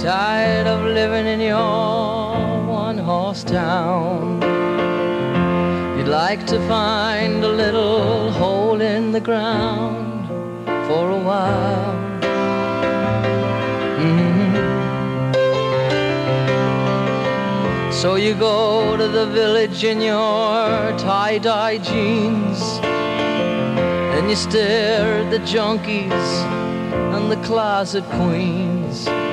Tired of living in your one-horse town. You'd like to find a little hole in the ground for a while. So you go to the village in your tie-dye jeans, and you stare at the junkies and the closet queens.